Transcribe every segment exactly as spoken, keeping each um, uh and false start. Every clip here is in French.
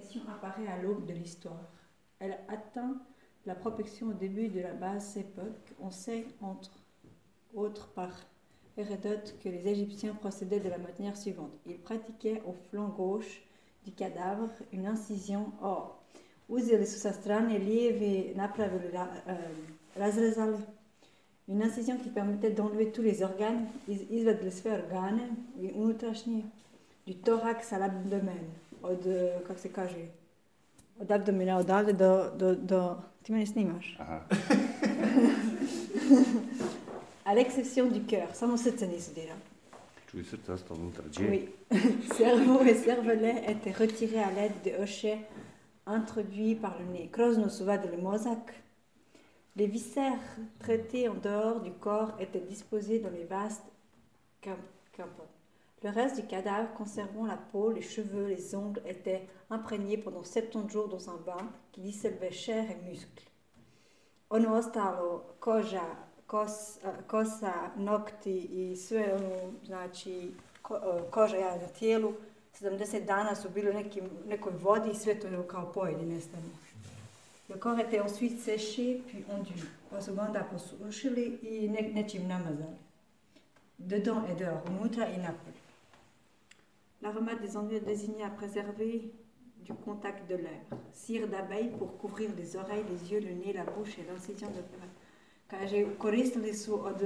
tradition apparaît à l'aube de l'histoire. Elle atteint la perfection au début de la basse époque. On sait, entre autres par Hérodote, que les Égyptiens procédaient de la manière suivante. Ils pratiquaient au flanc gauche du cadavre une incision. Oh, uzeli su sa strane lijeve napravili razrezali. Une incision qui permettait d'enlever tous les organes, izvadili sve organe i unutrašnje, du thorax à l'abdomen, od, kako se kaže, od abdomena odavde do, do, do, ti mene snimaš? Aha. À l'exception du cœur, samo srce nisu dirali. Čuj, srce ostalo unutra, gdje? Oui, cerveau et cervelet étaient retirés à l'aide de hochets introduits par le nez. Kroz nos su vadili mozak. Les viscères traités en dehors du corps étaient disposés dans les vastes campones. Le reste du cadavre, conservant la peau, les cheveux, les ongles, était imprégné pendant soixante-dix jours dans un bain qui dissolvait chair et muscles. Ono ostalo, koža, kos, kosa, nokti i sve ono, znači ko, koža ja na tijelu, sedamdeset dana su bili u nekim, nekoj vodi i sve to kao pojedi nestane. Le corps était ensuite séché puis ondu. Pa su ga onda posušili i ne, nečim namazali. Dedans et dehors, unutra i napolje. L'aromate des enduits est désigné à préserver du contact de l'air. Cire d'abeille pour couvrir les oreilles, les yeux, le nez, la bouche et l'incision de pera. Kaže, koristili su od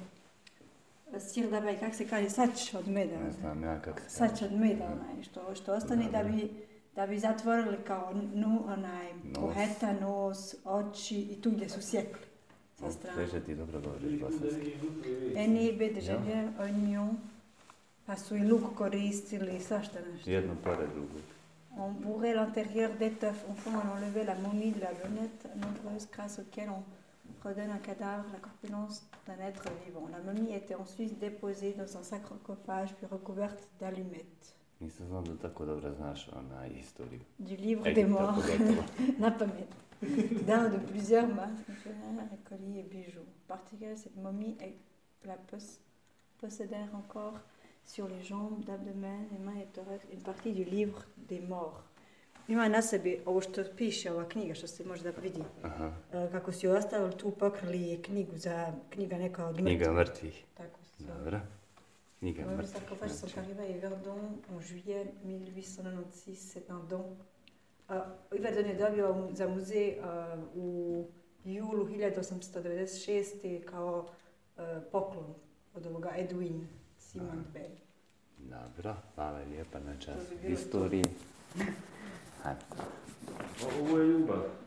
uh, cire d'abeille, kako se kaže, sač od meda. Ne znam ja kako se Sač od meda, onaj, što, što ostane da bi, da bi zatvorili kao nu, onaj, uheta, nos, oči i tu gdje su sjekli. Sa strane. Teže ti dobro govoriš bosanski. Enibe, deželje, oignon, pa su i luk koristili, svašta nešto. Jedno pored drugog. On bourrait l'intérieur d'étoffes. Enfin, on enlevait la momie de la lunette nombreuse grâce auquel on redonne un cadavre la corpulence d'un être vivant. La momie était ensuite déposée dans un sarcophage puis recouverte d'allumettes. Nisam znao da tako dobro znaš onaj historiju. Du livre Egipta, des morts, pogotovo. na pamet. D'un de plusieurs masques, colliers et bijoux. En particulier, cette momie et la pos- possédèrent encore sur les jambes, d'abdomen, les mains et thorax une partie du livre des morts. Ima na sebi ovo što piše, ova knjiga što se može da vidi. Aha. E, kako si ostavili tu pokrili knjigu za knjiga neka od Knjiga mrtvih. Tako se zove. Dobro. Knjiga Le mrtvih. sarcophage sont arrivés à Yverdon en juillet mille huit cent quatre-vingt-seize, c'est un don. Uh, Yverdon je dobio mu- za muzej uh, u julu hiljadu osamsto devedeset šeste kao uh, poklon od ovoga Edwin Simon Bell. Dobro, hvala lijepa na čas To bi bilo to. historiji. Hajde. Ovo je ljubav.